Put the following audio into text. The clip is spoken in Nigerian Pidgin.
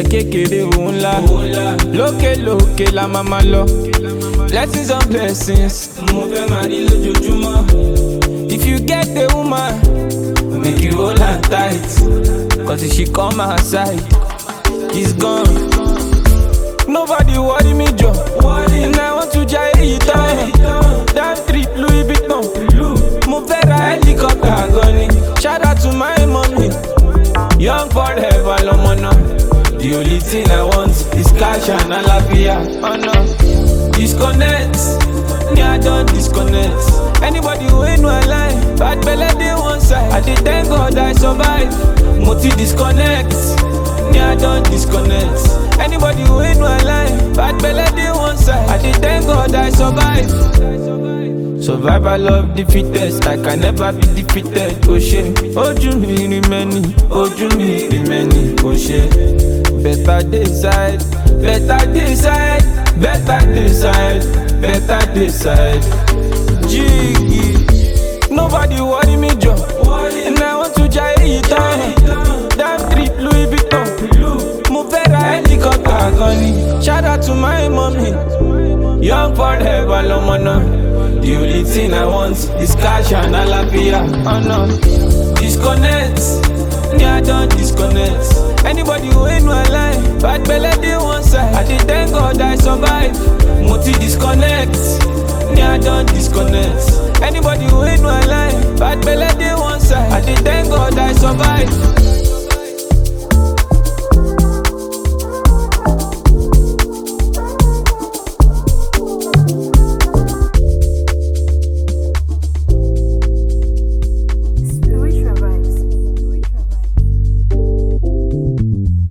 kékeré òun ńlá. Lókè lókè la máa lọ. Blessings on blessings. Mo fẹ́ máa rí lójoojúmọ́. If you get a woman, make you hold her tight. Cause if she come outside, she's gone. Nobody worry me, Joe. And I want to jai it down. Damn trip, Louis Vuitton. Mo fẹ́ ra helicopter gunny. Shout out to my mommy. Young forever, lọ́mọ náà. The only thing I want is cash and àlàáfíà. Oh no. Disconnect, me I don't disconnect. Anybody who ain't no lie, bad belle dey one side. I dey thank God I survive. Moti disconnect, me I don't disconnect. Anybody who ain't no lie, bad belle dey one side. I dey thank God I survive. Survival of the fittest, I can never be defeated. Oh shit, ojú mi remaining, ojú mi remaining. Oh shit, better decide, better decide, better decide, better decide. Jiggy, nobody worry me, Joe. And I want to jai it down. Damn trip, Louis Vuitton. Mo fẹ́ ra helicopter gunny. Shout out to my mommy. Young forever, lọ́mọ náà. The only thing I want is cash and àlàáfíà. Oh no. Disconnect, me I don't disconnect. Anybody who ain't no lie, bad belle dey one side. I dey thank God I survive. Moti disconnect, me I don't disconnect. Anybody who ain't no lie, bad belle dey one side. I dey thank God I survive.